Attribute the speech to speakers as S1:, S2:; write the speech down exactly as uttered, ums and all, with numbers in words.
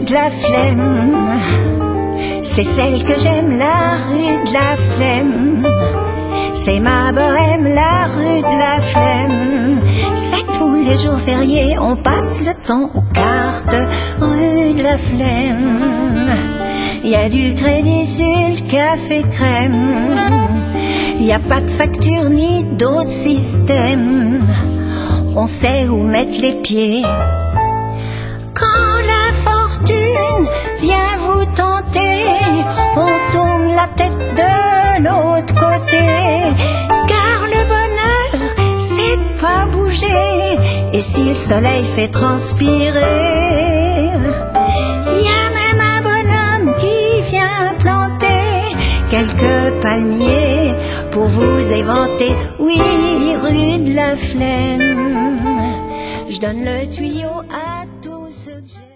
S1: de la Flemme, c'est celle que j'aime, la rue de la Flemme. C'est ma bohème, la rue de la Flemme. C'est tous les jours fériés, on passe le temps aux cartes, rue de la Flemme. Y a du crédit sur le café crème, y a pas de facture ni d'autres systèmes. On sait où mettre les pieds quand la fortune vient vous tenter. On tourne la tête de l'autre côté, car le bonheur c'est de pas bouger. Et si le soleil fait transpirer, y a même un bonhomme qui vient planter quelques palmiers pour vous éventer. Oui, rue de la Flemme, je donne le tuyau à tous ceux que j'aime.